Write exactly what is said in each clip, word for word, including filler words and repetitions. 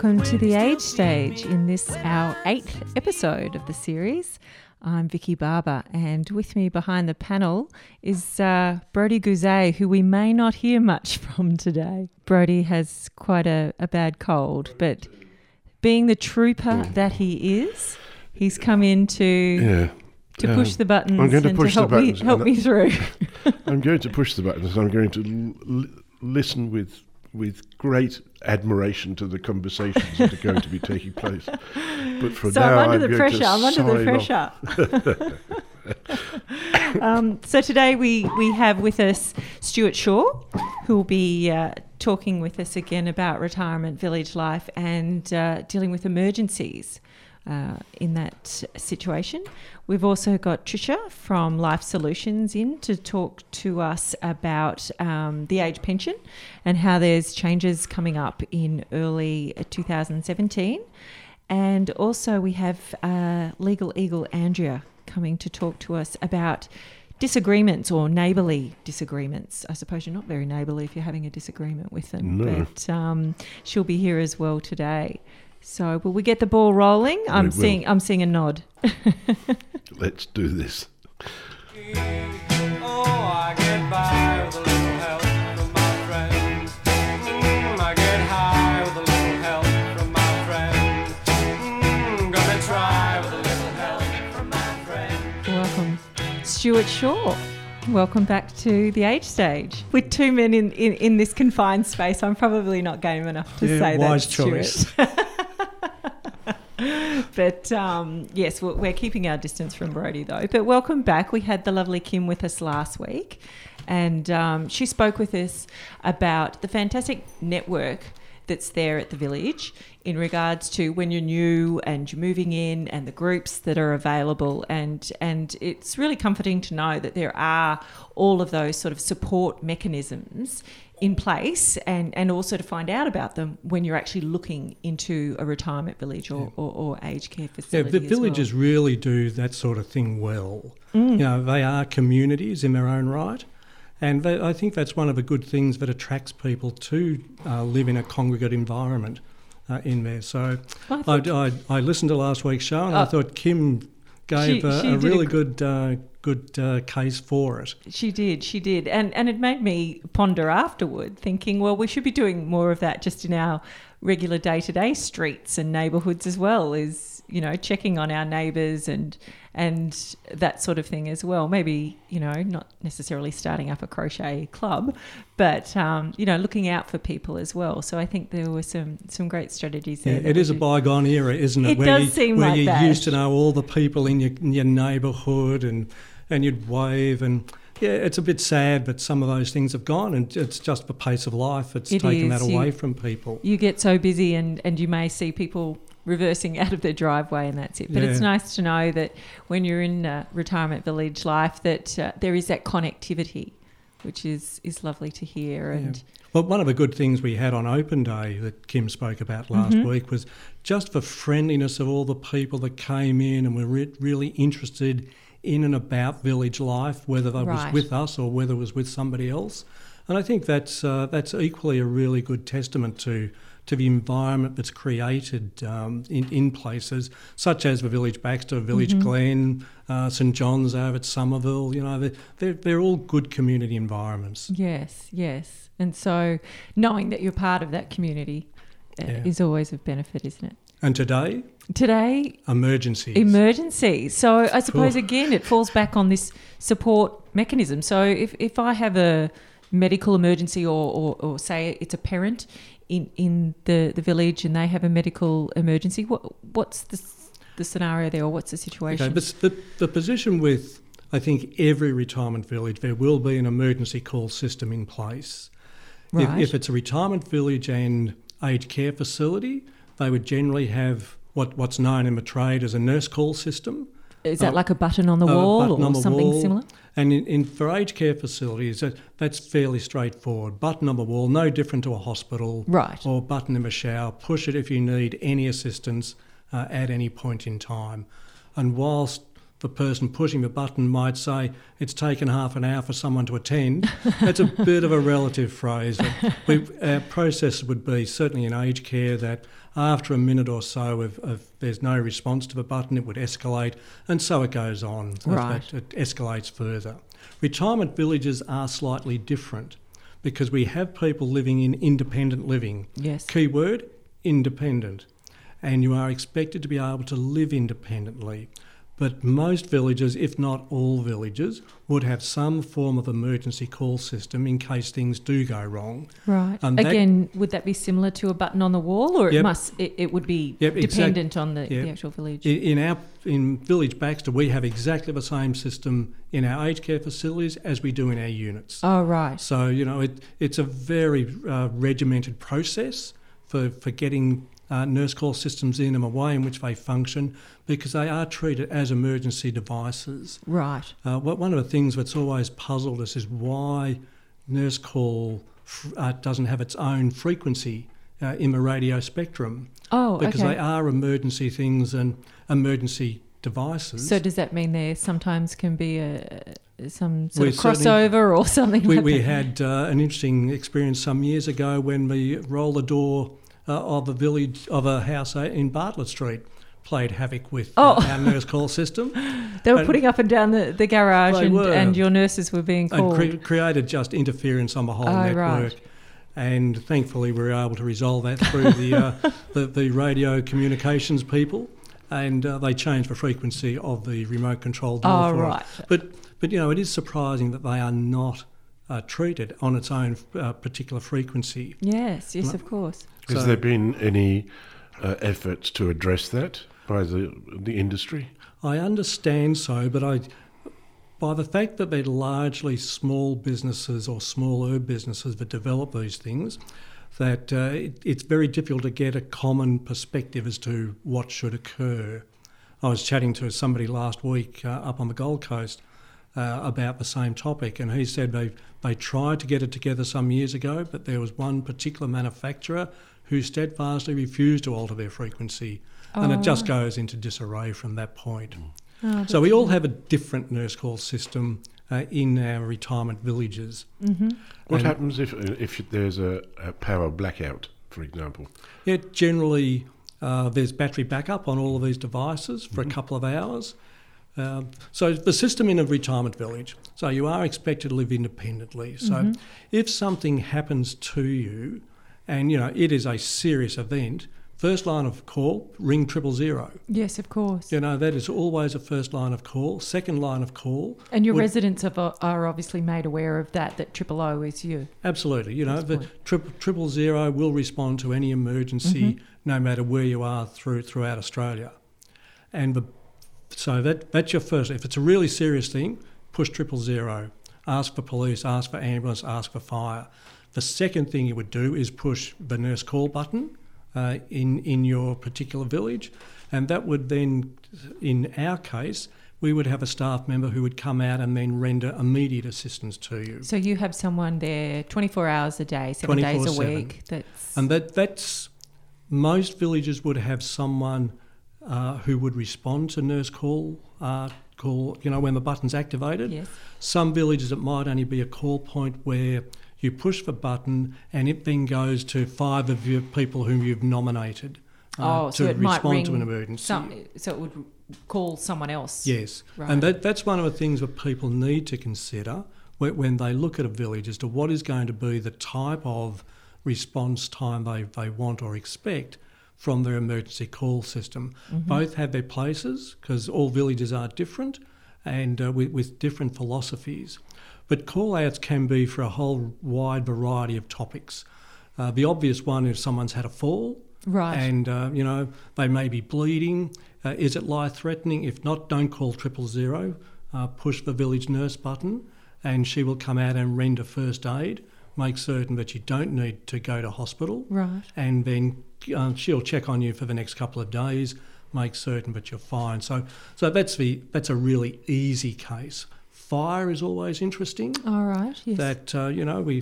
Welcome to the Age Stage in this, our eighth episode of the series. I'm Vicky Barber, and with me behind the panel is uh, Brodie Gouzet, who we may not hear much from today. Brodie has quite a, a bad cold, but being the trooper that he is, he's come in to yeah. to um, push the buttons I'm going to and push to help the buttons me help me through. I'm going to push the buttons. I'm going to l- l- listen with with great admiration to the conversations that are going to be taking place. But for so now, I'm under I'm the going pressure. to I'm under the pressure. um, so today we, we have with us Stuart Shaw, who will be uh, talking with us again about retirement village life and uh, dealing with emergencies uh, in that situation. We've also got Tricia from Life Solutions in to talk to us about um, the age pension and how there's changes coming up in early two thousand seventeen. And also we have uh, Legal Eagle Andrea coming to talk to us about disagreements or neighbourly disagreements. I suppose you're not very neighbourly if you're having a disagreement with them. No. But um, she'll be here as well today. So will we get the ball rolling? I'm We seeing will. I'm seeing a nod. Let's do this. Oh, I get by with a little help from my friends. Mm, I get high with a little help from my friends. Mm, gonna try with a little help from my friends. Welcome, Stuart Shaw. Welcome back to the Age Stage. With two men in, in, in this confined space, I'm probably not game enough to Yeah, say wise that, Stuart. choice. But um, yes, we're, we're keeping our distance from Brodie though. But welcome back. We had the lovely Kim with us last week, and um, she spoke with us about the fantastic network that's there at the village in regards to when you're new and you're moving in and the groups that are available. And, and it's really comforting to know that there are all of those sort of support mechanisms in place, and, and also to find out about them when you're actually looking into a retirement village or, Yeah. or, or aged care Yeah, facility. the as villages well. really do that sort of thing well. Mm. You know, they are communities in their own right, and they, I think that's one of the good things that attracts people to uh, live in a congregate environment uh, in there. So Well, I, I think- I, I listened to last week's show, and Oh. I thought Kim gave She- a, she a did a really gr- good uh, good uh, case for it. She did, she did. And and it made me ponder afterward, thinking, well, we should be doing more of that just in our regular day-to-day streets and neighbourhoods as well, is, you know, checking on our neighbours and and that sort of thing as well. Maybe, you know, not necessarily starting up a crochet club, but, um, you know, looking out for people as well. So I think there were some, some great strategies there. Yeah, that it we is a should- bygone era, isn't it? It where does you, seem where like you that. used to know all the people in your, in your neighbourhood, and and you'd wave, and yeah, it's a bit sad, but some of those things have gone, and it's just the pace of life. It's It taken is. that You- away from people. You get so busy, and, and you may see people reversing out of their driveway, and that's it. But it's Yeah. nice to know that when you're in uh, retirement village life, that uh, there is that connectivity, which is, is lovely to hear. And Well, one of the good things we had on Open Day that Kim spoke about last Mhm. week was just the friendliness of all the people that came in and were re- really interested in and about village life, whether they Right. was with us or whether it was with somebody else. And I think that's uh, that's equally a really good testament to to the environment that's created um, in, in places such as the Village Baxter, Village Mhm. Glen, uh, St John's over at Somerville. You know, they're, they're, they're all good community environments. yes, yes. And so knowing that you're part of that community uh, Yeah. is always of benefit, isn't it? And today, Today, emergencies. emergency. So I suppose, Oof. again, it falls back on this support mechanism. So if, if I have a medical emergency, or, or, or say it's a parent in, in the, the village and they have a medical emergency, what what's the, the scenario there, or what's the situation? Okay, but the, the position with, I think, every retirement village, there will be an emergency call system in place. If, Right. if it's a retirement village and aged care facility, they would generally have what, what's known in the trade as a nurse call system. Is that uh, like a button on the a wall button or on the something wall. similar? And in, in for aged care facilities, that, that's fairly straightforward. Button on the wall, no different to a hospital. Right. Or button in the shower. Push it if you need any assistance uh, at any point in time. And whilst the person pushing the button might say it's taken half an hour for someone to attend. That's a bit of a relative phrase. We, our process would be, certainly in aged care, that after a minute or so, if, if there's no response to the button, it would escalate, and so it goes on. Right. It, it escalates further. Retirement villages are slightly different because we have people living in independent living. Yes. Keyword, independent. And you are expected to be able to live independently. But most villages, if not all villages, would have some form of emergency call system in case things do go wrong. Right. Um, that- Again, would that be similar to a button on the wall, or it Yep. must it, it would be Yep, exact- dependent on the, yep. the actual village? In, in our in Village Baxter, we have exactly the same system in our aged care facilities as we do in our units. Oh, right. So, you know, it, it's a very uh, regimented process for, for getting uh, nurse call systems in and a way in which they function, because they are treated as emergency devices. Right. Uh, what, one of the things that's always puzzled us is why nurse call f- uh, doesn't have its own frequency uh, in the radio spectrum, Oh, because okay. they are emergency things and emergency devices. So does that mean there sometimes can be a some sort We of certainly- crossover or something We, like we that? had uh, an interesting experience some years ago when the roller door uh, of a village, of a house in Bartlett Street played havoc with uh, Oh. our nurse call system They were and- putting up and down the, the garage, They and, were. and your nurses were being and called. cre- created just interference on the whole Oh, network. right. And thankfully we were able to resolve that through the, uh, the, the radio communications people, and uh, they changed the frequency of the remote control door Oh, for right. it. But, but, you know, it is surprising that they are not uh, treated on its own uh, particular frequency. Yes, yes, of course. Has So- there been any uh, efforts to address that by the the industry? I understand so, but I, by the fact that they're largely small businesses or smaller businesses that develop these things, that uh, it, it's very difficult to get a common perspective as to what should occur. I was chatting to somebody last week uh, up on the Gold Coast uh, about the same topic, and he said they they tried to get it together some years ago, but there was one particular manufacturer who steadfastly refused to alter their frequency, and Oh, it just right. goes into disarray from that point. Oh, So we all have a different nurse call system uh, in our retirement villages. Mm-hmm. What And- happens if if there's a, a power blackout, for example? Yeah, generally uh, there's battery backup on all of these devices for a couple of hours. Um, so the system in a retirement village, so you are expected to live independently. So Mm-hmm. if something happens to you, and you know it is a serious event, first line of call, ring triple zero. Yes, of course. You know, that is always a first line of call. Second line of call. And your would- residents have, are obviously made aware of that, that triple O is you. Absolutely. You know, That's the fine. triple, triple zero will respond to any emergency, Mm-hmm. no matter where you are through throughout Australia. And the, so that that's your first. If it's a really serious thing, push triple zero. Ask for police, ask for ambulance, ask for fire. The second thing you would do is push the nurse call button uh, in, in your particular village. And that would then, in our case, we would have a staff member who would come out and then render immediate assistance to you. So you have someone there twenty-four hours a day, seven days a twenty-four seven. week. That's And that that's most villages would have someone uh, who would respond to nurse call uh, call. You know, when the button's activated. yes. Some villages it might only be a call point where you push the button and it then goes to five of your people whom you've nominated uh, Oh, to so it might respond to ring an emergency. Some, so it would call someone else. Yes, Right. and that, that's one of the things that people need to consider when, when they look at a village as to what is going to be the type of response time they, they want or expect from their emergency call system. Mm-hmm. Both have their places because all villages are different and uh, with, with different philosophies. But call-outs can be for a whole wide variety of topics. Uh, the obvious one is someone's had a fall, Right. and uh, you know they may be bleeding. Uh, is it life-threatening? If not, don't call triple zero. Uh, push the village nurse button, and she will come out and render first aid. Make certain that you don't need to go to hospital, Right. and then um, she'll check on you for the next couple of days. Make certain that you're fine. So, so that's the that's a really easy case. Fire is always interesting. All right. Yes. That uh, you know we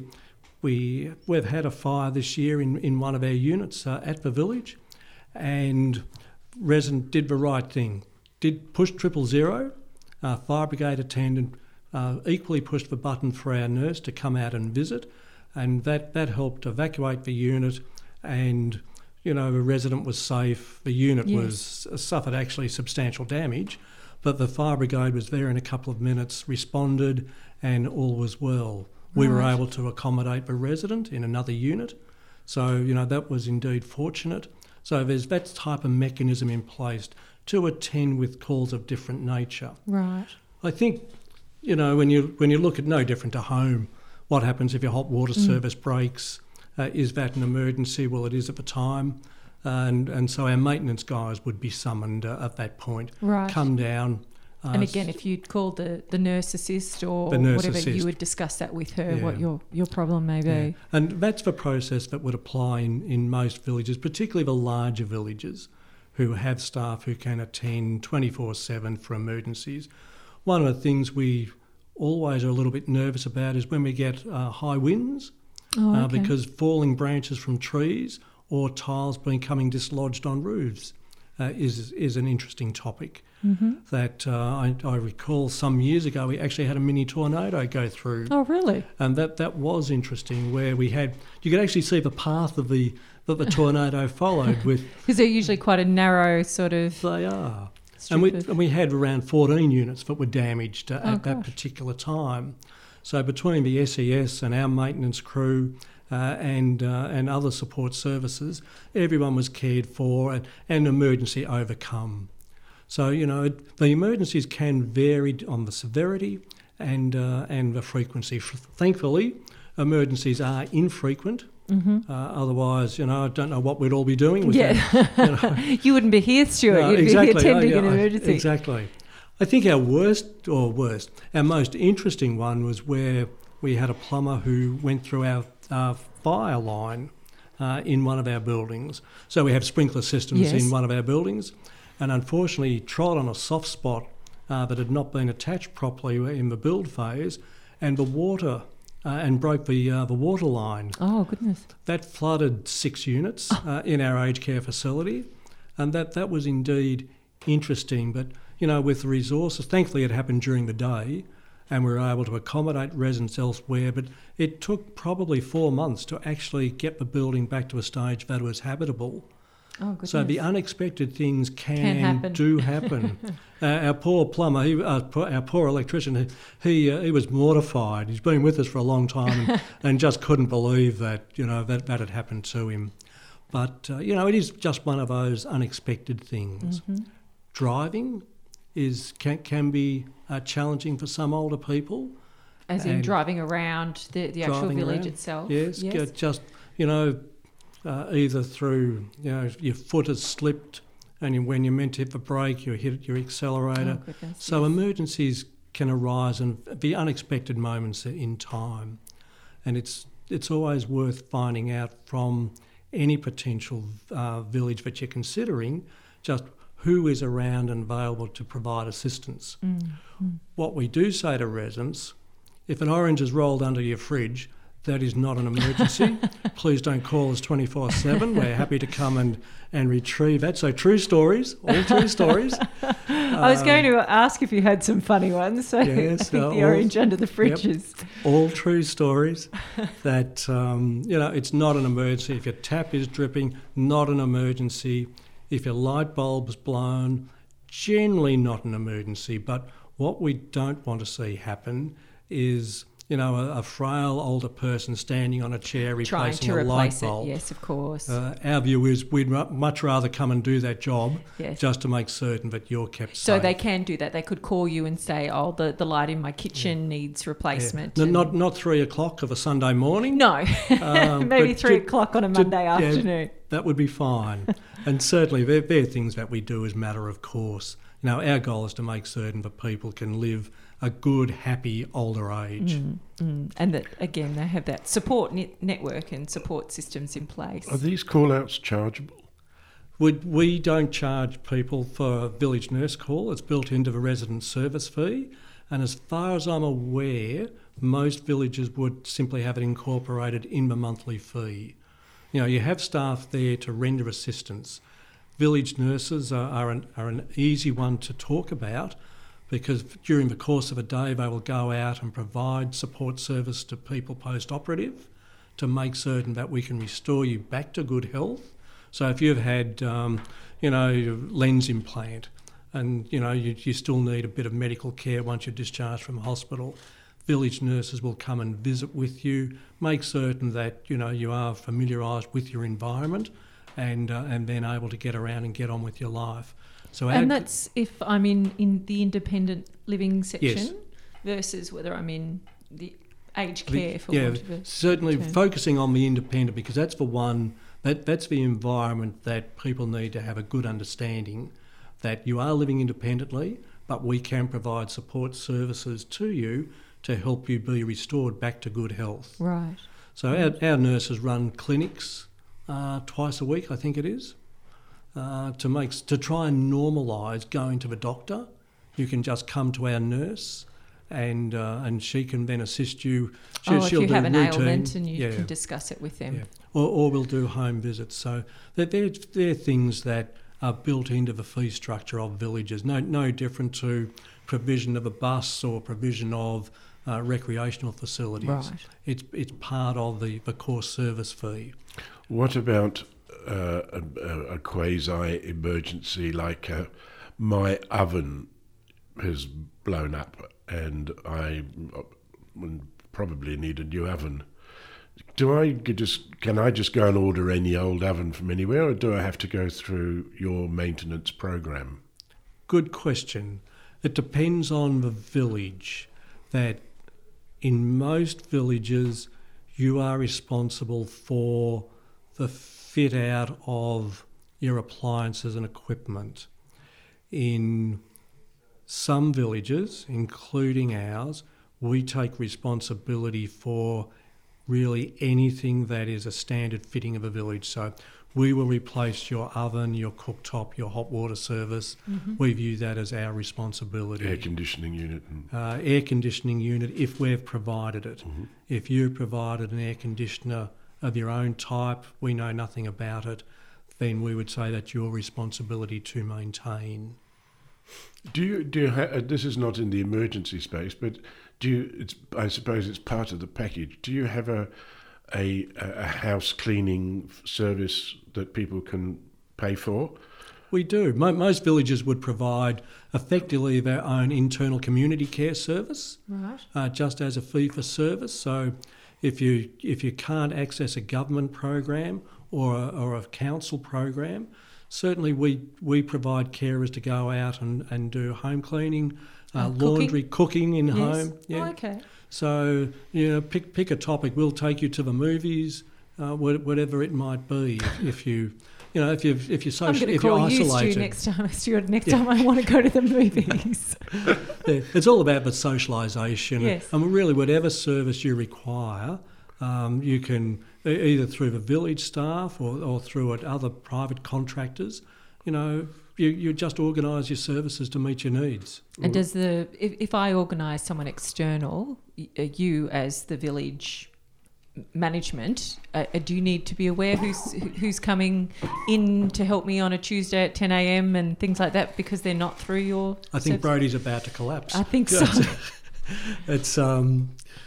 we we've had a fire this year in, in one of our units uh, at the village, and resident did the right thing. Did push triple zero, uh, fire brigade attendant uh, equally pushed the button for our nurse to come out and visit, and that, that helped evacuate the unit, and you know, the resident was safe. The unit Yes. was uh, suffered actually substantial damage, but the fire brigade was there in a couple of minutes, responded, and all was well. We were Right. able to accommodate the resident in another unit, so you know that was indeed fortunate. So there's that type of mechanism in place to attend with calls of different nature. Right. I think, you know, when you when you look at no different to home, what happens if your hot water Mm. service breaks? Uh, is that an emergency? Well, it is at the time. Uh, and, and so our maintenance guys would be summoned uh, at that point. Right. Come down. Uh, And again, if you'd called the, the nurse assist or The nurse whatever, assist. you would discuss that with her, what Yeah. your, your problem may be. yeah. And that's the process that would apply in, in most villages, particularly the larger villages who have staff who can attend twenty-four seven for emergencies. One of the things we always are a little bit nervous about is when we get uh, high winds. Oh, Uh, okay. because falling branches from trees or tiles becoming dislodged on roofs uh, is is an interesting topic. Mm-hmm. That uh, I, I recall some years ago we actually had a mini tornado go through, Oh, really? and that, that was interesting. Where we had you could actually see the path of the that the tornado followed. With Because they're usually quite a narrow sort of they are, strip and we of- and we had around fourteen units that were damaged uh, Oh, at that gosh. particular time. So between the S E S and our maintenance crew uh, and uh, and other support services, everyone was cared for and, and emergency overcome. So you know it, the emergencies can vary on the severity and uh, and the frequency. Thankfully, emergencies are infrequent. Mm-hmm. Uh, otherwise, you know, I don't know what we'd all be doing with Yeah. that. You know. You wouldn't be here, Stuart. No, You'd exactly. be here attending Oh, an yeah, I- emergency. Exactly. I think our worst, or worst, our most interesting one was where we had a plumber who went through our uh, fire line uh, in one of our buildings. So we have sprinkler systems Yes. in one of our buildings, and unfortunately trod on a soft spot uh, that had not been attached properly in the build phase, and the water uh, and broke the uh, the water line. Oh, goodness. That flooded six units uh, in our aged care facility, and that, that was indeed interesting. But, you know, with the resources, thankfully it happened during the day and we were able to accommodate residents elsewhere, but it took probably four months to actually get the building back to a stage that was habitable. Oh, goodness. So the unexpected things can, Can happen. do happen. uh, our poor plumber, he, uh, poor, our poor electrician, he he, uh, he was mortified. He's been with us for a long time and, and just couldn't believe that you know that that had happened to him. But uh, you know, it is just one of those unexpected things. Mm-hmm. Driving is can can be uh, challenging for some older people. As in and driving around the, the actual driving village around. itself. Yes, Yes. get just you know, uh, either through you know your foot has slipped, and you, when you're meant to hit the brake, you hit your accelerator. Oh, goodness. So yes. emergencies can arise and be unexpected moments in time, and it's it's always worth finding out from any potential uh, village that you're considering just who is around and available to provide assistance. Mm, mm. What we do say to residents, if an orange is rolled under your fridge, that is not an emergency. Please don't call us twenty-four seven. We're happy to come and, and retrieve that. So true stories, all true stories. I was going to ask if you had some funny ones. So yes, I think uh, the all- orange under the fridge yep. is. All true stories that, um, you know, it's not an emergency. If your tap is dripping, not an emergency. If your light bulb's blown, generally not an emergency. But what we don't want to see happen is, you know, a, a frail older person standing on a chair Trying replacing to a light replace it. bulb. Yes, of course. Uh, our view is we'd mu- much rather come and do that job Yes. just to make certain that you're kept So safe. they can do that. They could call you and say, "Oh, the, the light in my kitchen needs replacement." No, and- not not three o'clock of a Sunday morning. no, Um, maybe but three ju- o'clock on a ju- Monday yeah, afternoon. That would be fine. And certainly they're, they're things that we do as matter of course. You know, our goal is to make certain that people can live a good, happy older age. Mm, mm. And that again, they have that support net- network and support systems in place. Are these call-outs chargeable? We, we don't charge people for a village nurse call. It's built into the resident service fee. And as far as I'm aware, most villages would simply have it incorporated in the monthly fee. You know, you have staff there to render assistance. Village nurses are, are, an, are an easy one to talk about because during the course of a day they will go out and provide support service to people post-operative to make certain that we can restore you back to good health. So if you've had, um, you know, lens implant and, you know, you, you still need a bit of medical care once you're discharged from hospital, village nurses will come and visit with you, make certain that, you know, you are familiarised with your environment and uh, and then able to get around and get on with your life. So And our- that's if I'm in, in the independent living section Yes. versus whether I'm in the aged The- care, for yeah, want of a certainly term. focusing on the independent, because that's the one that that's the environment that people need to have a good understanding that you are living independently, but we can provide support services to you to help you be restored back to good health. Right. So our, our nurses run clinics uh, twice a week, I think it is, uh, to make to try and normalise going to the doctor. You can just come to our nurse, and uh, and she can then assist you. She, oh, if she'll you do have an routine, ailment and you yeah, can discuss it with them. yeah. Or, or we'll do home visits. So they're, they're, they're things that are built into the fee structure of villages. No, no different to provision of a bus or provision of uh, recreational facilities. Right. It's it's part of the, the core service fee. What about uh, a, a, a quasi-emergency, like uh, my oven has blown up and I uh, probably need a new oven? Do I just can I just go and order any old oven from anywhere, or do I have to go through your maintenance program? Good question. It depends on the village. That in most villages you are responsible for the fit out of your appliances and equipment. In some villages, including ours, we take responsibility for really anything that is a standard fitting of a village. So we will replace your oven, your cooktop, your hot water service. Mm-hmm. We view that as our responsibility. Air conditioning unit. And, Uh, air conditioning unit, if we've provided it. Mhm. If you've provided an air conditioner of your own type, we know nothing about it, then we would say that's your responsibility to maintain. Do you do you ha- uh, this is not in the emergency space, but do you? It's I suppose it's part of the package. Do you have a a, a house cleaning f- service that people can pay for? We do. Mo- most villages would provide effectively their own internal community care service, Right. uh, just as a fee for service. So if you if you can't access a government program or a, or a council program, certainly we, we provide carers to go out and, and do home cleaning, uh, Uh, laundry, cooking in Yes. home. Yeah. Oh, okay. So, you know, pick pick a topic. We'll take you to the movies, uh, wha- whatever it might be. If, if you, you know, if you if you're I'm social, going to if you're call you, isolated, Stu, next time. Stuart, next Yeah. time I want to go to the movies. Yeah, it's all about the socialisation. Yes. And really, whatever service you require, um, you can e- either through the village staff or, or through at other private contractors. You know, you, you just organise your services to meet your needs. And does the if, if I organise someone external, y- uh, you as the village management, uh, uh, do you need to be aware who's who's coming in to help me on a Tuesday at ten a.m. and things like that because they're not through your? I think service? Brody's about to collapse. I think so. It's um,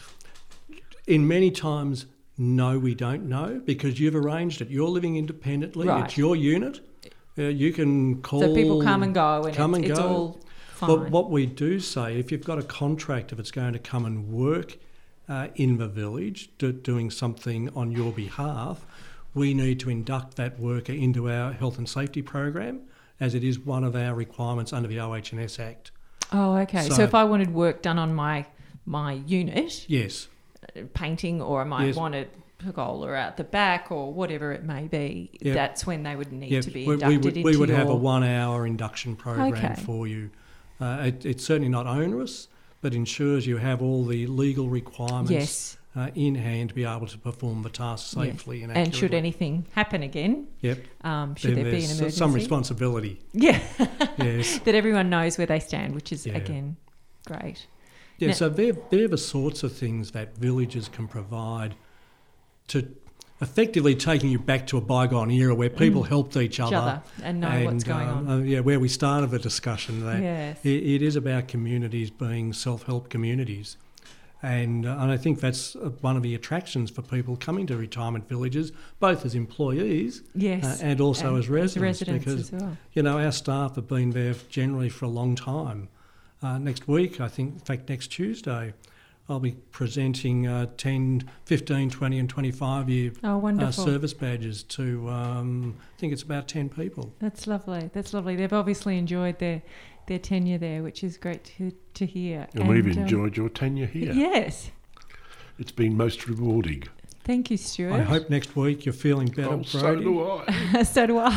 in many times, no, we don't know because you've arranged it. You're living independently. Right. It's your unit. Uh, you can call. So people come and go, and come it's, and it's go. all fine. But what we do say, if you've got a contractor that's going to come and work uh, in the village, do, doing something on your behalf, we need to induct that worker into our health and safety program, as it is one of our requirements under the O H and S Act. Oh, okay. So, So- if I wanted work done on my my unit, Yes. uh, painting, or I might Yes. want a pergola out the back, or whatever it may be, Yep. that's when they would need Yep. to be we, inducted we would, into we would your... have a one-hour induction program Okay. for you. Uh, it, it's certainly not onerous, but ensures you have all the legal requirements Yes. uh, in hand to be able to perform the task Yeah. safely and accurately. And should anything happen again, Yep. um, should Then there be an there's emergency? some responsibility. Yeah. Yes. That everyone knows where they stand, which is, Yeah. again, great. Yeah, Now- so they're, they're the sorts of things that villages can provide to effectively taking you back to a bygone era where people mm. helped each other, other and know and, what's going um, on. Uh, yeah, where we started the discussion that yes. it, it is about communities being self-help communities. And, uh, and I think that's uh, one of the attractions for people coming to retirement villages, both as employees yes. uh, and also and as residents. As residents because, as well. you know, our staff have been there generally for a long time. Uh, next week, I think, in fact, next Tuesday, I'll be presenting uh, ten, fifteen, twenty and twenty-five year oh, uh, service badges to, um, I think it's about ten people. That's lovely. That's lovely. They've obviously enjoyed their, their tenure there, which is great to, to hear. And, and we've enjoyed um, your tenure here. Yes. It's been most rewarding. Thank you, Stuart. I hope next week you're feeling better, oh, Brody. So do I. So do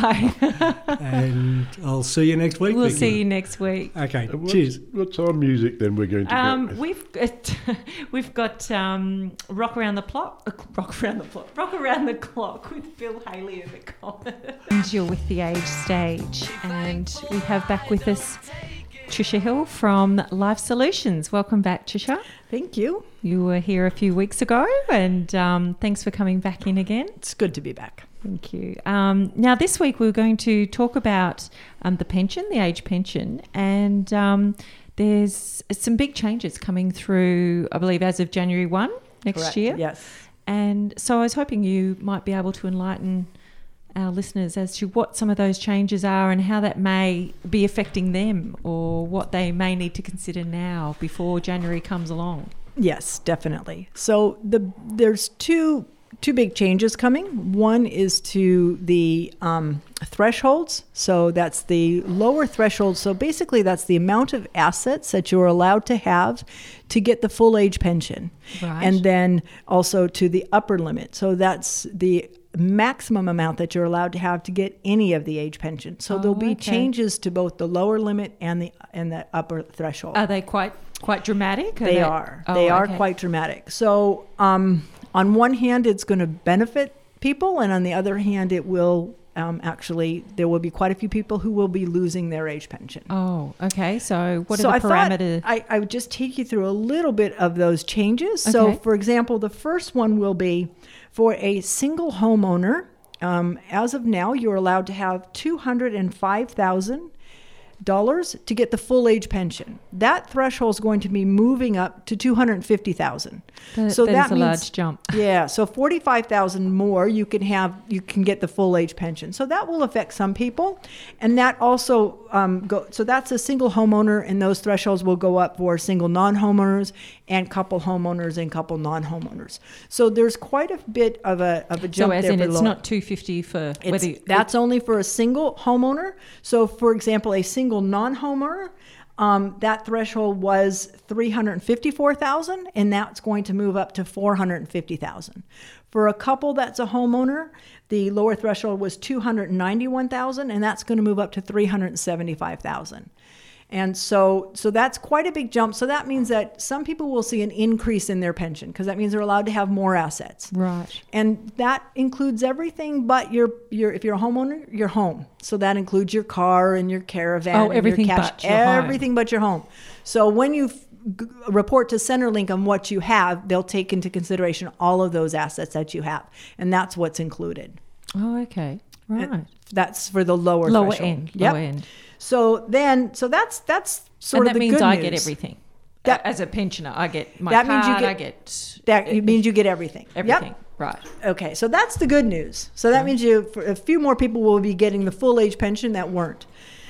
I. And I'll see you next week. We'll Vicky. see you next week. Okay, what, cheers. What's our music then we're going to um, go with? We've got, we've got um, Rock Around the Clock, uh, Rock Around the Clock, Rock Around the Clock with Bill Haley and the Comets. And you're with The Age Stage, and we have back with us Trisha Hill from Life Solutions. Welcome back, Trisha. Thank you. You were here a few weeks ago, and um, thanks for coming back in again. It's good to be back. Thank you. Um, now, this week we're going to talk about um, the pension, the age pension, and um, there's some big changes coming through, I believe, as of January first next Correct. year. Yes. And so I was hoping you might be able to enlighten our listeners as to what some of those changes are and how that may be affecting them, or what they may need to consider now before January comes along. Yes, definitely. So the there's two two big changes coming. One is to the um, thresholds. So that's the lower threshold. So basically that's the amount of assets that you're allowed to have to get the full age pension. Right. And then also to the upper limit. So that's the maximum amount that you're allowed to have to get any of the age pension. So Oh, there'll be okay. changes to both the lower limit and the and the upper threshold. Are they quite quite dramatic? Are They are. Oh, they are okay. quite dramatic. So um, on one hand, it's going to benefit people, and on the other hand, it will um, actually, there will be quite a few people who will be losing their age pension. Oh, okay. So what so are I the thought parameters? I, I would just take you through a little bit of those changes. So Okay. for example, the first one will be for a single homeowner. Um, as of now, you're allowed to have two hundred five thousand dollars to get the full age pension. That threshold is going to be moving up to two hundred fifty thousand dollars. That- So that that is a means, large jump. Yeah, so forty-five thousand dollars more you can have, you can get the full age pension. So that will affect some people, and that also um, go. So that's a single homeowner, and those thresholds will go up for single non-homeowners and couple homeowners and couple non-homeowners. So there's quite a bit of a of a jump So as there in for it's low- not two hundred fifty for it's, whether you, that's only for a single homeowner. So, for example, a single non-homeowner, um, that threshold was three hundred fifty-four thousand dollars, and that's going to move up to four hundred fifty thousand dollars. For a couple that's a homeowner, the lower threshold was two hundred ninety-one thousand dollars, and that's going to move up to three hundred seventy-five thousand dollars. And so, so that's quite a big jump. So that means that some people will see an increase in their pension, because that means they're allowed to have more assets. right. And that includes everything but your, your if you're a homeowner, your home. So that includes your car and your caravan Oh, and everything your cash, but your home. everything but your home. So when you f- g- report to Centrelink on what you have, they'll take into consideration all of those assets that you have. And that's what's included. Oh, okay. Right. And that's for the lower Lower threshold. end. Yep. Lower end. So then, so that's that's sort And of that the means good I news. get everything. That- As a pensioner, I get my That card, means you get- I get That it means you get everything. Yep. everything. Right. Okay, so that's the good news. So that means you, for a few more people will be getting the full age pension that weren't.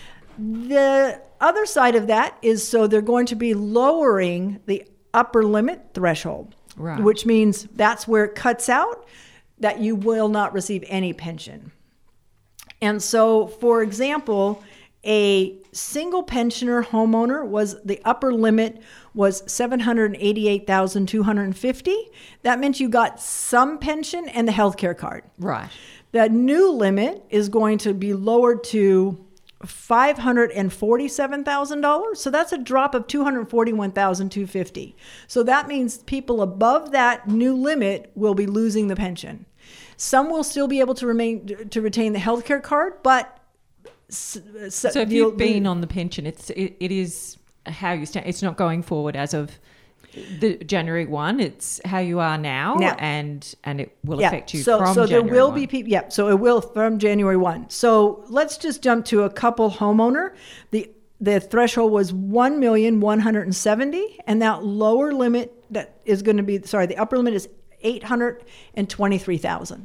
The other side of that is so they're going to be lowering the upper limit threshold, Right. which means that's where it cuts out that you will not receive any pension. And so, for example, a single pensioner homeowner was the upper limit was seven hundred eighty-eight thousand two hundred fifty dollars. That meant you got some pension and the health care card. Right. The new limit is going to be lowered to five hundred forty-seven thousand dollars. So that's a drop of two hundred forty-one thousand two hundred fifty dollars. So that means people above that new limit will be losing the pension. Some will still be able to remain to retain the health care card, but So if you've been on the pension, it's it, it is how you stand. It's not going forward as of the January first, it's how you are now, Now. and and it will Yeah. affect you So, from so there January will first. be people. Yeah. So it will from January first. So let's just jump to a couple homeowner. The the threshold was one million one hundred seventy, and that lower limit that is going to be sorry, the upper limit is eight hundred twenty-three thousand.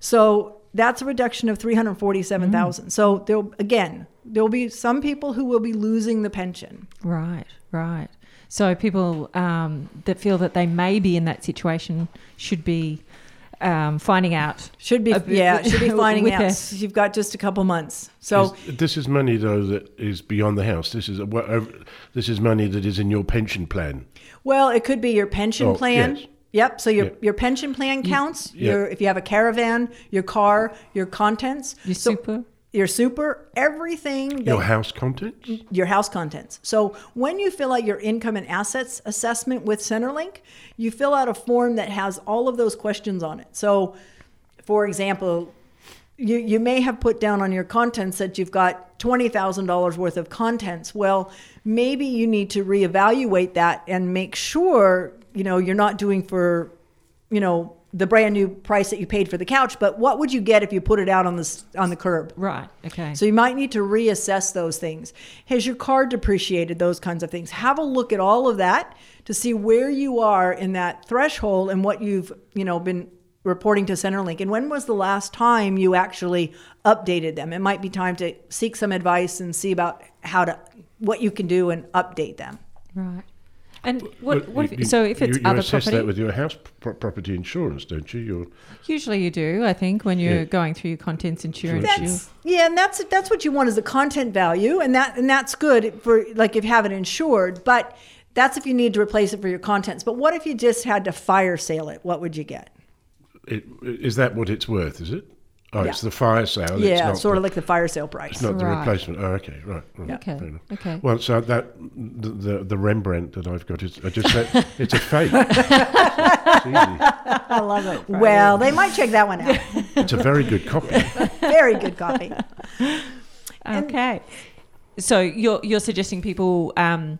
So that's a reduction of three hundred forty-seven thousand. Mm. So there again, there'll be some people who will be losing the pension. Right, right. So people um, that feel that they may be in that situation should be um, finding out. Should be a bit yeah, with- should be finding with out. a- You've got just a couple months. So Is- this is money though that is beyond the house. This is a, what- uh, this is money that is in your pension plan. well, it could be your pension Oh, plan. yes. Yep. So your Yeah. your pension plan counts. Yeah. Your if you have a caravan, your car, your contents, Your So- super. your super, everything. that- Your house contents. your house contents. So when you fill out your income and assets assessment with Centerlink, you fill out a form that has all of those questions on it. So, for example, you, you may have put down on your contents that you've got twenty thousand dollars worth of contents. Well, maybe you need to reevaluate that and make sure, you know, you're not doing for, you know, the brand new price that you paid for the couch, but what would you get if you put it out on the, s- on the curb? Right, okay. So you might need to reassess those things. Has your car depreciated? Those kinds of things. Have a look at all of that to see where you are in that threshold and what you've, you know, been reporting to Centerlink. And when was the last time you actually updated them? It might be time to seek some advice and see about how to, what you can do and update them. Right. And what, But what you- if, so if it's you, you other assess property? that with your house pro- property insurance, don't you? Your Usually you do, I think, when you're Yeah. going through your contents insurance. you- That's yeah, and that's that's what you want is the content value, and that and that's good for like if you have it insured. But that's if you need to replace it for your contents. But what if you just had to fire sale it? What would you get? it, is that what it's worth? Is it? Oh, Yeah. it's the fire sale. it's yeah, not sort the, of like the fire sale price. It's not the Right. replacement. Oh, okay, right. right Okay, fair enough. okay. Well, so that the the, the Rembrandt that I've got is I just said it's a fake. It's easy. I love it. Well, they might check that one out. It's a very good copy. Very good copy. Okay. So you're you're suggesting people um,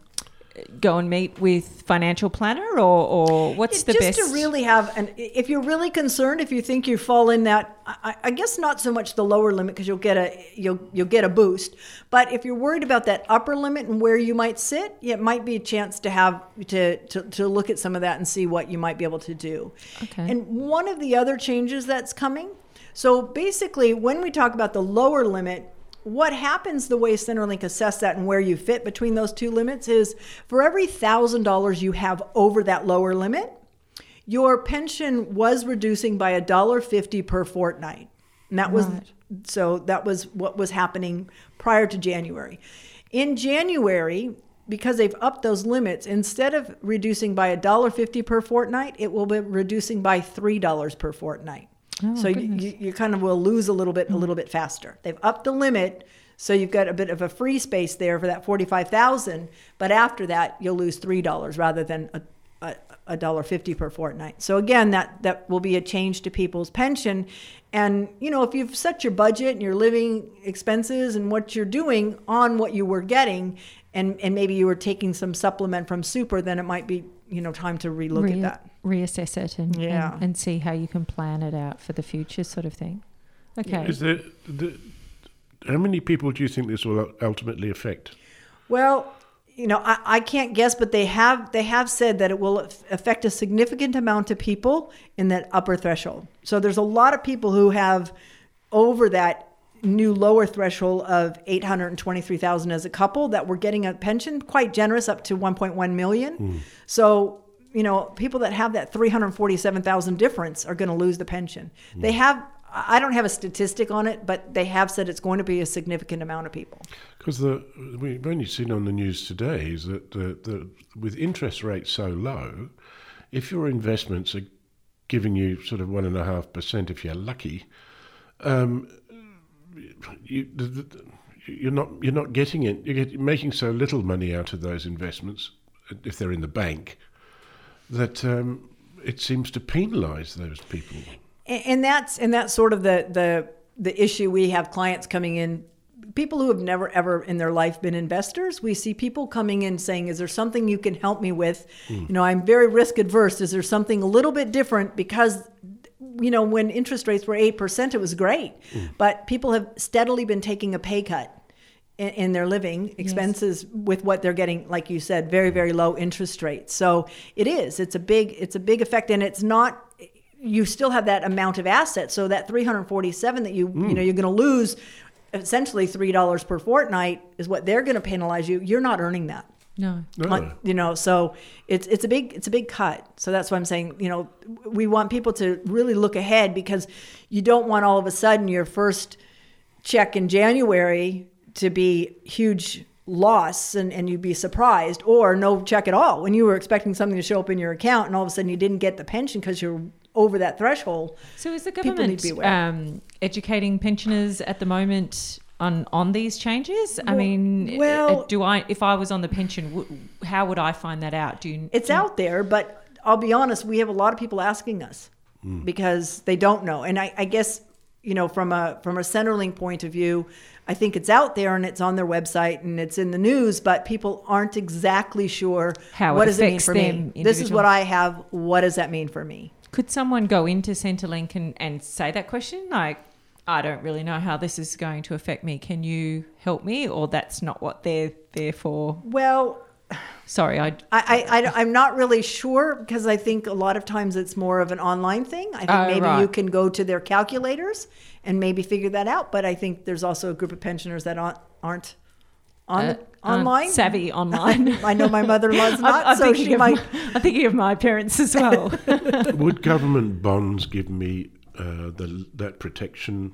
go and meet with financial planner, or, or what's the just best? to really have an if you're really concerned, if you think you fall in that, I, I guess not so much the lower limit because you'll get a you'll you'll get a boost, but if you're worried about that upper limit and where you might sit, yeah, it might be a chance to have to, to to look at some of that and see what you might be able to do. Okay. And one of the other changes that's coming, so basically when we talk about the lower limit, what happens the way Centerlink assess that and where you fit between those two limits is for every one thousand dollars you have over that lower limit, your pension was reducing by one dollar fifty per fortnight. And that was, Right. so that was what was happening prior to January. In January, because they've upped those limits, instead of reducing by one dollar fifty per fortnight, it will be reducing by three dollars per fortnight. Oh, so you, goodness. you, you kind of will lose a little bit, a little bit faster. They've upped the limit, so you've got a bit of a free space there for that forty-five thousand. But after that, you'll lose three dollars rather than a a, a dollar fifty per fortnight. So again, that that will be a change to people's pension. And you know, if you've set your budget and your living expenses and what you're doing on what you were getting, and and maybe you were taking some supplement from super, then it might be you know time to relook Re- at that. reassess it and, Yeah. and and see how you can plan it out for the future, sort of thing. Okay. Is there, the, how many people do you think this will ultimately affect? Well, you know, I, I can't guess, but they have they have said that it will aff- affect a significant amount of people in that upper threshold. So there's a lot of people who have over that new lower threshold of eight hundred twenty-three thousand as a couple that were getting a pension quite generous up to one point one million. So, you know, people that have that three hundred forty-seven thousand difference are going to lose the pension. They have I don't have a statistic on it, but they have said it's going to be a significant amount of people. Because the we've only seen on the news today is that the, the with interest rates so low, if your investments are giving you sort of one and a half percent, if you're lucky, um, you the, the, you're not you're not getting it. You're, get, you're making so little money out of those investments if they're in the bank that um, it seems to penalise those people. And and that's and that's sort of the the the issue we have clients coming in people who have never ever in their life been investors, we see people coming in saying, is there something you can help me with? Mm. You know, I'm very risk adverse. Is there something a little bit different? Because, you know, when interest rates were eight percent, it was great. Mm. But people have steadily been taking a pay cut in, in their living expenses, yes, with what they're getting, like you said, very, very low interest rates. So it is, it's a big, it's a big effect. And it's not, you still have that amount of assets. So that three hundred forty-seven that you, mm. you know, you're going to lose essentially three dollars per fortnight is what they're going to penalize you. You're not earning that. No. no. You know, so it's it's a big it's a big cut. So that's why I'm saying, you know, we want people to really look ahead, because you don't want all of a sudden your first check in January to be huge loss and, and you'd be surprised, or no check at all when you were expecting something to show up in your account and all of a sudden you didn't get the pension because you're over that threshold. So is the government um, educating pensioners at the moment on, on these changes? I well, mean, well, do I, if I was on the pension, w- how would I find that out? Do you, It's do you, out there, but I'll be honest, we have a lot of people asking us mm. because they don't know. And I, I guess, you know, from a from a Centrelink point of view, I think it's out there and it's on their website and it's in the news, but people aren't exactly sure how what it does it mean affects for them. me. This is what I have. What does that mean for me? Could someone go into Centrelink and, and say that question? Like, I don't really know how this is going to affect me. Can you help me? Or that's not what they're there for? Well, sorry, I, I, I, I'm not really sure, because I think a lot of times it's more of an online thing. I think oh, maybe right. you can go to their calculators and maybe figure that out. But I think there's also a group of pensioners that aren't, aren't on uh, the, online. Um, savvy online. I know my mother-in-law's not, I'm, I'm so she might. My, I'm thinking of my parents as well. Would government bonds give me uh, the, that protection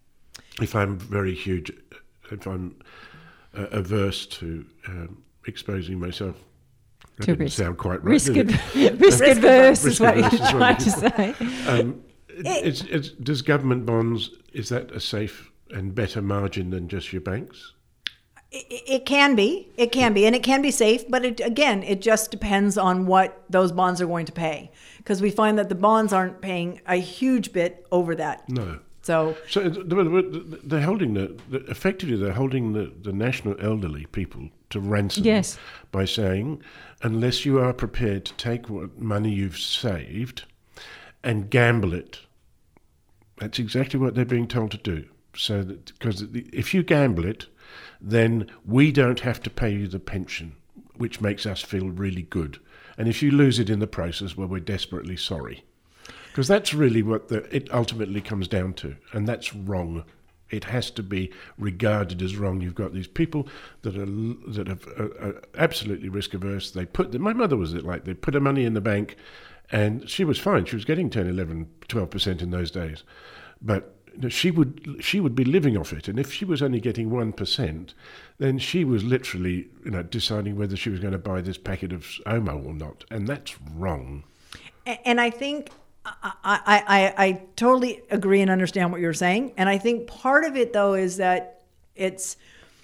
if I'm very huge, if I'm uh, averse to um, exposing myself? That didn't risk. sound quite right. Risk, did ad- risk adverse is what adverse you're is trying what to say. Um, it's, it's, does government bonds, is that a safe and better margin than just your banks? It, it can be. It can be. And it can be safe. But it, again, it just depends on what those bonds are going to pay. Because we find that the bonds aren't paying a huge bit over that. No. So, so they're holding the, the effectively they're holding the, the national elderly people to ransom, yes, by saying, unless you are prepared to take what money you've saved and gamble it, that's exactly what they're being told to do. So that, because if you gamble it, then we don't have to pay you the pension, which makes us feel really good. And if you lose it in the process, well, we're desperately sorry. Because that's really what the, it ultimately comes down to, and that's wrong. It has to be regarded as wrong. You've got these people that are that are, are, are absolutely risk averse. They put the, my mother was like they put her money in the bank, and she was fine. She was getting ten, eleven, twelve percent in those days, but she would she would be living off it. And if she was only getting one percent, then she was literally you know deciding whether she was going to buy this packet of Omo or not, and that's wrong. And I think. I, I, I, I totally agree and understand what you're saying. And I think part of it, though, is that it's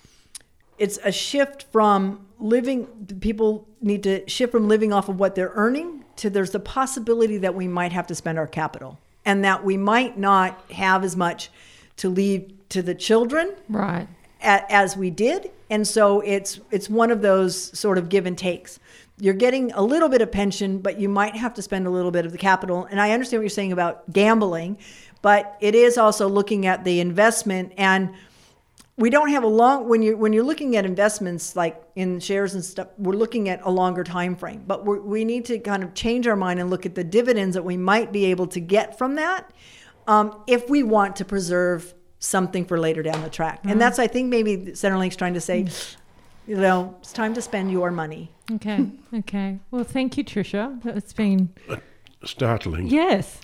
it's a shift from living, people need to shift from living off of what they're earning to there's the possibility that we might have to spend our capital and that we might not have as much to leave to the children right. a, as we did. And so it's it's one of those sort of give and takes. You're getting a little bit of pension, but you might have to spend a little bit of the capital. And I understand what you're saying about gambling, but it is also looking at the investment. And we don't have a long, when you're, when you're looking at investments like in shares and stuff, we're looking at a longer time frame. But we're, we need to kind of change our mind and look at the dividends that we might be able to get from that um, if we want to preserve something for later down the track. Mm-hmm. And that's, I think, maybe Centrelink's trying to say, you know, it's time to spend your money. Okay. Okay. Well, thank you, Tricia. It's been startling. Yes.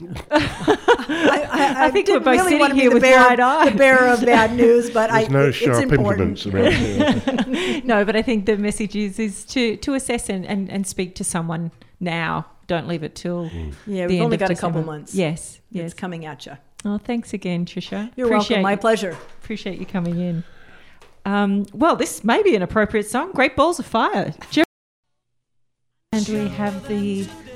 I, I, I think I we're both really sitting want to here be the with bearer, wide eyes. the bearer of bad news, but There's I, no it's sharp important. implements around here. No, but I think the message is, is to, to assess and, and, and speak to someone now. Don't leave it till mm. Yeah, the we've end only of got a December. couple months. Yes. Yes. It's coming at you. Oh, thanks again, Tricia. You're Appreciate welcome. My you. pleasure. Appreciate you coming in. Um, well, this may be an appropriate song. Great Balls of Fire. And we have the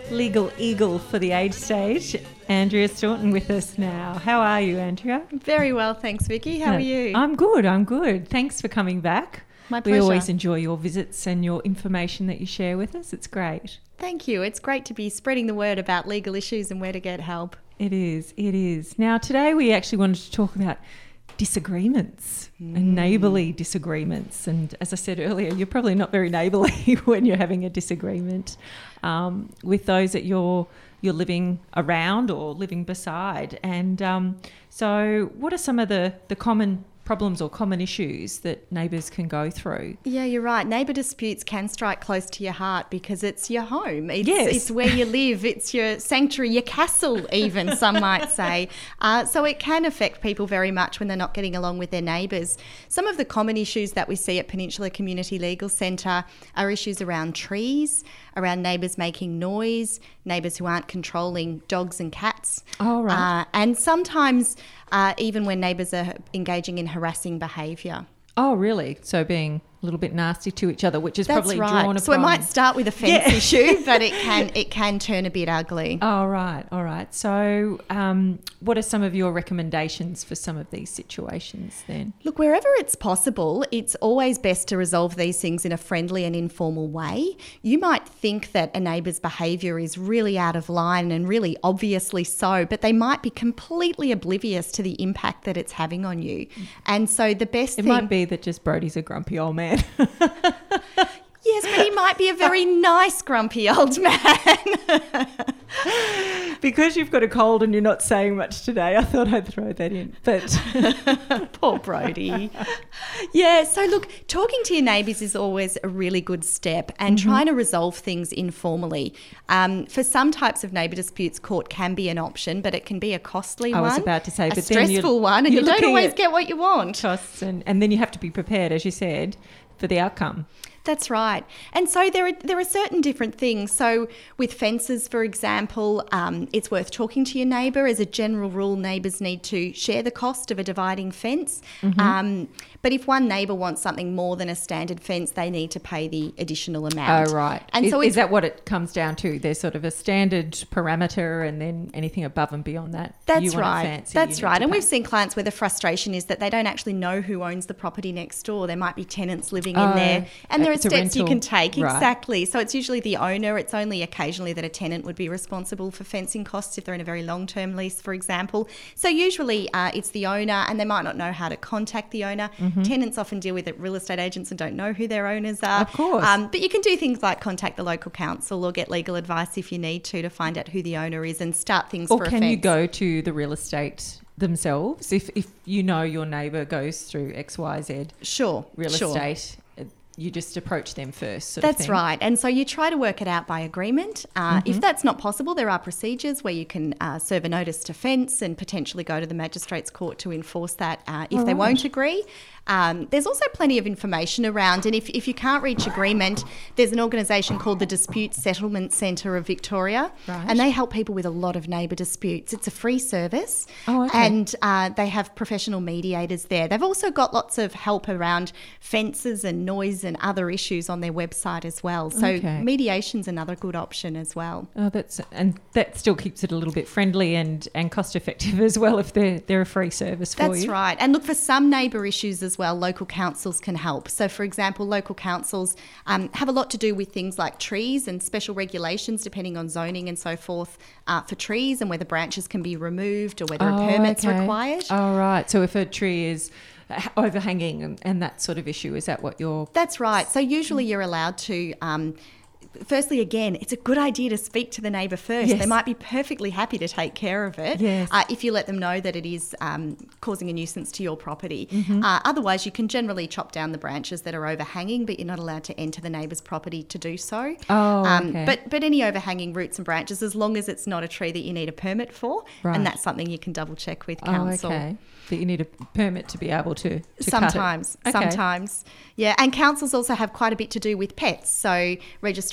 legal eagle for the age stage, Andrea Staunton, with us now. How are you, Andrea? Very well, thanks, Vicky. How are you? I'm good, I'm good. Thanks for coming back. My pleasure. We always enjoy your visits and your information that you share with us. It's great. Thank you. It's great to be spreading the word about legal issues and where to get help. It is, it is. Now, today we actually wanted to talk about disagreements mm. and neighbourly disagreements. And as I said earlier, you're probably not very neighbourly when you're having a disagreement um, with those that you're you're living around or living beside. And um, so what are some of the, the common problems or common issues that neighbours can go through? Yeah, you're right. Neighbour disputes can strike close to your heart because it's your home. It's, yes. it's where you live. It's your sanctuary, your castle even, some might say. Uh, so it can affect people very much when they're not getting along with their neighbours. Some of the common issues that we see at Peninsula Community Legal Centre are issues around trees, around neighbours making noise, neighbours who aren't controlling dogs and cats. Oh, right. Uh, and sometimes uh, even when neighbours are engaging in harassing behaviour. Oh, really? So being a little bit nasty to each other, which is That's probably right. drawn upon... So it might start with a fence Yeah. issue, but it can it can turn a bit ugly. Oh, right. All right. So um, what are some of your recommendations for some of these situations then? Look, wherever it's possible, it's always best to resolve these things in a friendly and informal way. You might think that a neighbour's behaviour is really out of line and really obviously so, but they might be completely oblivious to the impact that it's having on you. And so the best It thing... might be that just Brodie's a grumpy old man. Yes, but he might be a very nice grumpy old man. Because you've got a cold and you're not saying much today, I thought I'd throw that in. But Poor Brodie. Yeah, so look, talking to your neighbours is always a really good step, and Mm-hmm. trying to resolve things informally. Um, for some types of neighbour disputes, court can be an option, but it can be a costly I one. was about to say, a but then you're- stressful one, and you're you don't looking always at- get what you want. costs and, and then you have to be prepared, as you said, for the outcome. That's right. And so there are there are certain different things. So with fences, for example, um, it's worth talking to your neighbour. As a general rule, neighbours need to share the cost of a dividing fence. Mm-hmm. Um, but if one neighbour wants something more than a standard fence, they need to pay the additional amount. Oh, right. And is, so is it's, that what it comes down to? There's sort of a standard parameter, and then anything above and beyond that, That's you want right. it fancy, That's you need right. to And pay. we've seen clients where the frustration is that they don't actually know who owns the property next door. There might be tenants living Oh, in there, and there are it's a steps you rental. can take. Right. Exactly. So it's usually the owner. It's only occasionally that a tenant would be responsible for fencing costs if they're in a very long-term lease, for example. So usually uh, it's the owner, and they might not know how to contact the owner. Mm-hmm. Tenants often deal with it, real estate agents, and don't know who their owners are. Of course. Um, but you can do things like contact the local council or get legal advice if you need to to find out who the owner is and start things Or for a can fence. you go to the real estate themselves if, if you know your neighbour goes through X Y Z Sure. real sure. estate? uh, You just approach them first. Sort of That's thing. right. And so you try to work it out by agreement. Uh, Mm-hmm. If that's not possible, there are procedures where you can uh, serve a notice to fence and potentially go to the magistrate's court to enforce that uh, if All they right. won't agree. Um, there's also plenty of information around, and if, if you can't reach agreement, there's an organisation called the Dispute Settlement Centre of Victoria, Right. and they help people with a lot of neighbour disputes. It's a free service, Oh, okay. and uh, they have professional mediators there. They've also got lots of help around fences and noise and other issues on their website as well. So Okay. mediation's another good option as well. Oh, that's and that still keeps it a little bit friendly and, and cost effective as well if they're they're a free service for That's you. right. And look, for some neighbour issues as well, local councils can help. So, for example, local councils um, have a lot to do with things like trees and special regulations depending on zoning and so forth uh, for trees, and whether branches can be removed or whether Oh, a permit's okay. required. Oh, right. So if a tree is uh, overhanging and, and that sort of issue, is that what you're... That's right. So usually you're allowed to... Um, Firstly, again, it's a good idea to speak to the neighbour first. Yes. They might be perfectly happy to take care of it Yes. uh, if you let them know that it is um, causing a nuisance to your property. Mm-hmm. Uh, otherwise, you can generally chop down the branches that are overhanging, but you're not allowed to enter the neighbour's property to do so. Oh, Um, okay. But but any overhanging roots and branches, as long as it's not a tree that you need a permit for, Right. and that's something you can double check with Oh, council. okay. That you need a permit to be able to, to cut Sometimes, it. Okay. sometimes, yeah. And councils also have quite a bit to do with pets. So registration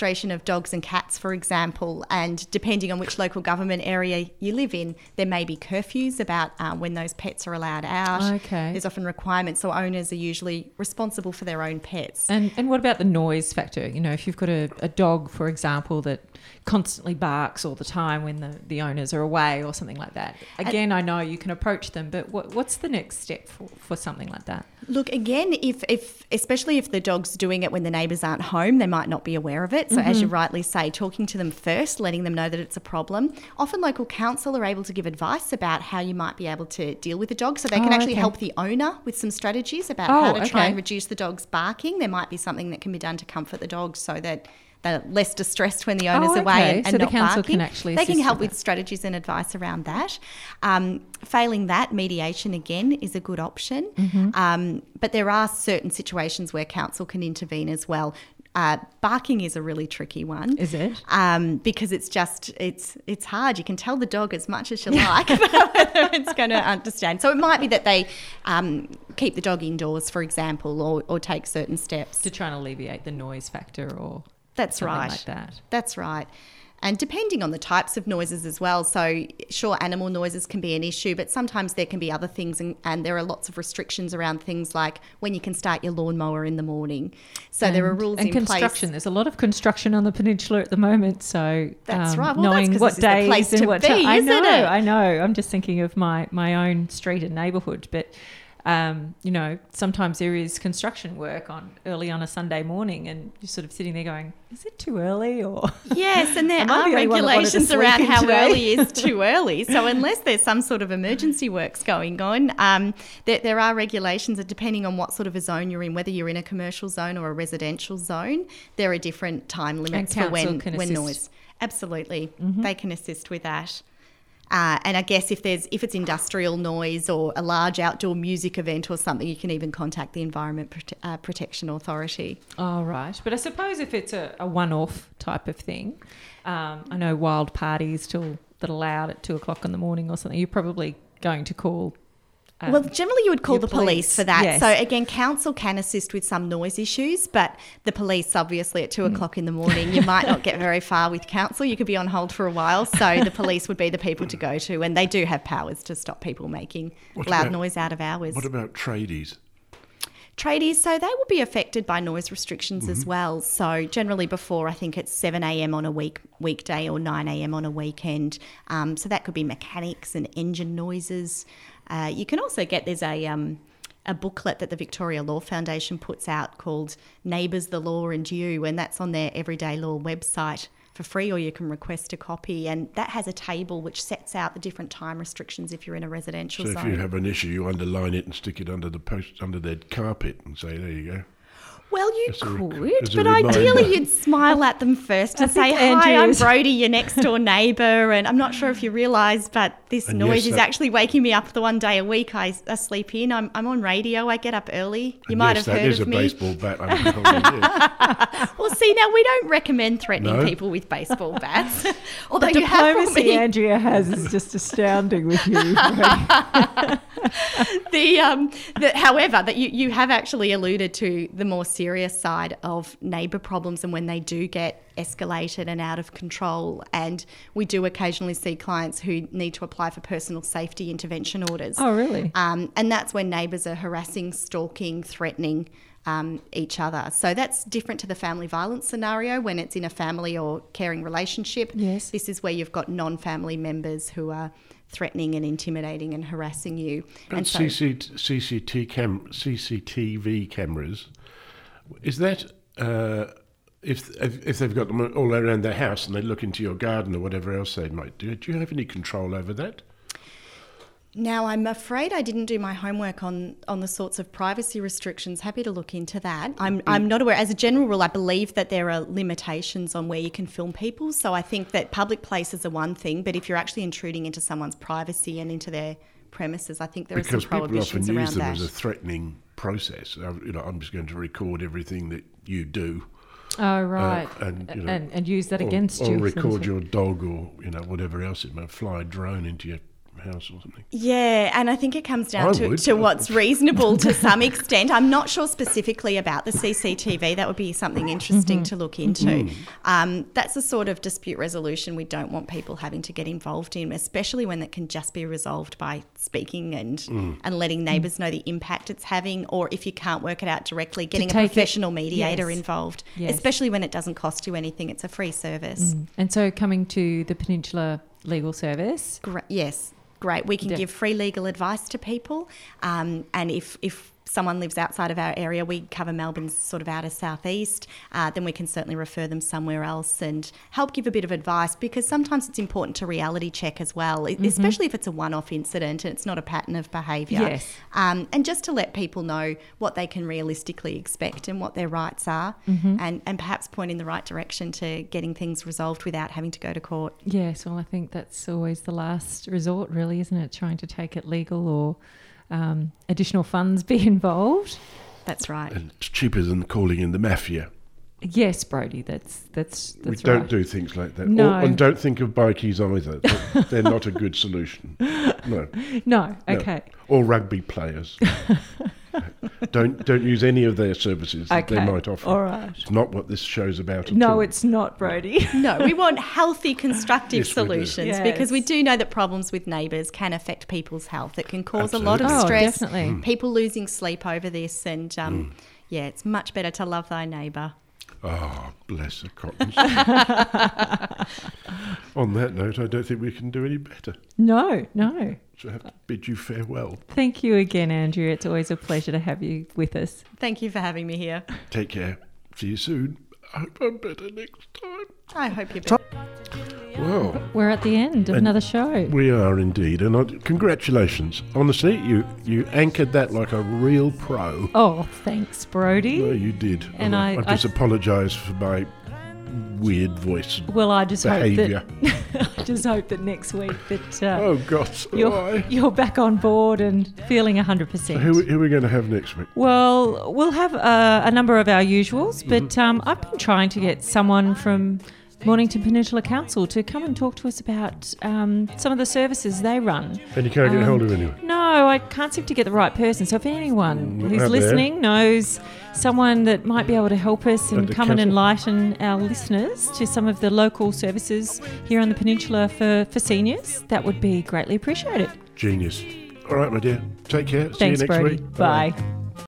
registration of dogs and cats, for example, and depending on which local government area you live in, there may be curfews about um, when those pets are allowed out. Okay. There's often requirements, so owners are usually responsible for their own pets. And and what about the noise factor? You know, if you've got a, a dog, for example, that constantly barks all the time when the, the owners are away or something like that. Again, I know you can approach them, but what, what's the next step for, for something like that? Look, again, if, if especially if the dog's doing it when the neighbours aren't home, they might not be aware of it. So as you rightly say, talking to them first, letting them know that it's a problem. Often local council are able to give advice about how you might be able to deal with the dog. So they can Oh, actually okay. help the owner with some strategies about Oh, how to try okay. and reduce the dog's barking. There might be something that can be done to comfort the dog so that they're less distressed when the owner's Oh, away okay. and, and So the not council barking. can actually they can assist help with with strategies and advice around that. Um, failing that, mediation again is a good option. Mm-hmm. Um, but there are certain situations where council can intervene as well. Uh, barking is a really tricky one. Is it? Um, because it's just it's it's hard. You can tell the dog as much as you like about whether it's going to understand. So it might be that they um, keep the dog indoors, for example, or or take certain steps. To try and alleviate the noise factor or That's something right. like that. That's right. And depending on the types of noises as well. So, sure, animal noises can be an issue, but sometimes there can be other things, and, and there are lots of restrictions around things like when you can start your lawnmower in the morning. So, there are And- rules and in construction. place. There's a lot of construction on the peninsula at the moment, so That's um, right. Well, that's knowing 'cause what this is the days place and to what be, ti- I isn't know, it? I know. I'm just thinking of my my own street and neighbourhood, but. Um, you know, sometimes there is construction work on early on a Sunday morning, and you're sort of sitting there going, "Is it too early?" Or Yes, and there Am I are the only one that wanted to regulations sleep around in how today? early is too early. So unless there's some sort of emergency works going on, um, there, there are regulations that depending on what sort of a zone you're in, whether you're in a commercial zone or a residential zone, there are different time limits for council when, can when assist. noise. Absolutely, they can assist with that. Uh, and I guess if there's if it's industrial noise or a large outdoor music event or something, you can even contact the Environment Prote- uh, Protection Authority. oh, right. But I suppose if it's a, a one-off type of thing, um, I know wild parties till that are allowed at two o'clock in the morning or something. You're probably going to call. Um, Well, generally you would call your the police, police, for that. yes. So again, council can assist with some noise issues, but the police obviously at two Mm. o'clock in the morning, you might not get very far with council. You could be on hold for a while. So the police would be the people to go to, and they do have powers to stop people making What loud about- noise out of hours. What about tradies? Tradies, so they will be affected by noise restrictions Mm-hmm. as well. So generally before, I think it's seven a.m. on a week weekday or nine a.m. on a weekend. Um, so that could be mechanics and engine noises. Uh, you can also get, there's a um, a booklet that the Victoria Law Foundation puts out called Neighbours, the Law and You, and that's on their Everyday Law website for free, or you can request a copy. And that has a table which sets out the different time restrictions if you're in a residential So zone. if you have an issue, you underline it and stick it under the post under their carpet and say, "There you go." Well, you As a rec- could, as a but reminder. ideally you'd smile at them first and I say, think "Hi, I'm Andrea's- Brody, your next door neighbour, and I'm not sure if you realise, but this And noise yes, is that- actually waking me up the one day a week I, I sleep in. I'm, I'm on radio. I get up early. You And might yes, have that heard is of a me." baseball bat. I'm telling you. Well, see, now we don't recommend threatening No? people with baseball bats. Although the you have told diplomacy me Andrea has is just astounding with you. the um that however that you, you have actually alluded to the more serious side of neighbour problems and when they do get escalated and out of control, and we do occasionally see clients who need to apply for personal safety intervention orders. Oh, really? Um, and that's when neighbours are harassing, stalking, threatening um, each other. So that's different to the family violence scenario when it's in a family or caring relationship. Yes. This is where you've got non-family members who are threatening and intimidating and harassing you. But and so, C C T C C T cam, C C T V cameras, is that uh, if, if if they've got them all around their house and they look into your garden or whatever else they might do, do you have any control over that? Now, I'm afraid I didn't do my homework on, on the sorts of privacy restrictions. Happy to look into that. I'm, I'm not aware. As a general rule, I believe that there are limitations on where you can film people. So I think that public places are one thing, but if you're actually intruding into someone's privacy and into their premises, I think there Because are some people often prohibitions use around them that. as a threatening process. Uh, You know, I'm just going to record everything that you do. Oh, right. Uh, and, you know, and, and use that or, against or you. record your dog or you know whatever else it might fly a drone into your house or something. Yeah, and I think it comes down I to, would. to what's reasonable to some extent. I'm not sure specifically about the C C T V. That would be something interesting to look into. Um, that's the sort of dispute resolution we don't want people having to get involved in, especially when that can just be resolved by speaking and and letting neighbours know the impact it's having, or if you can't work it out directly, getting a take it- professional mediator yes. involved, Yes. especially when it doesn't cost you anything. It's a free service. And so coming to the Peninsula Legal Service. Great. Yes, great. We can Yeah. give free legal advice to people, um, and if if someone lives outside of our area, we cover Melbourne's sort of outer southeast, uh, then we can certainly refer them somewhere else and help give a bit of advice, because sometimes it's important to reality check as well, e- especially if it's a one-off incident and it's not a pattern of behaviour. Yes. Um, and just to let people know what they can realistically expect and what their rights are, and, and perhaps point in the right direction to getting things resolved without having to go to court. Yes, well, I think that's always the last resort, really, isn't it? Trying to take it legal or um, additional funds be involved. That's right. And it's cheaper than calling in the mafia. Yes, Brodie, that's that's that's we right. don't do things like that. No. Or, and don't think of bikies either. They're- They're not a good solution. No. No, no. okay. Or rugby players. don't don't use any of their services that Okay, they might offer. all right. It's not what this show's about at No, all. it's not, Brodie. No, we want healthy, constructive Yes, we do. solutions, Yes. because we do know that problems with neighbours can affect people's health. It can cause a lot of Absolutely. Oh, stress, definitely. Mm. people losing sleep over this, and um, yeah, it's much better to love thy neighbour. Oh, bless the cottons. On that note, I don't think we can do any better. No, no. So I have to bid you farewell. Thank you again, Andrew. It's always a pleasure to have you with us. Thank you for having me here. Take care. See you soon. I hope I'm better next time. I hope you're better. Well, We're at the end of And- another show. we are indeed. And I, congratulations. Honestly, you, you anchored that like a real pro. Oh, thanks, Brodie. No, you did. And I- I just I- apologise for my weird voice and Well, I just behaviour. hope that I just hope that next week that uh, Oh, God. you're why? you're back on board and feeling a hundred percent. Who, who are we going to have next week? Well, we'll have uh, a number of our usuals, Mm-hmm. but um, I've been trying to get someone from Mornington Peninsula Council to come and talk to us about um, some of the services they run. And you can't get Um, hold of anyone. No, I can't seem to get the right person. So if anyone Mm, who's out there. listening knows someone that might be able to help us At and the come and council. enlighten our listeners to some of the local services here on the peninsula for, for seniors, that would be greatly appreciated. Genius. All right, my dear. Take care. Thanks, See you next Brodie. week. Bye.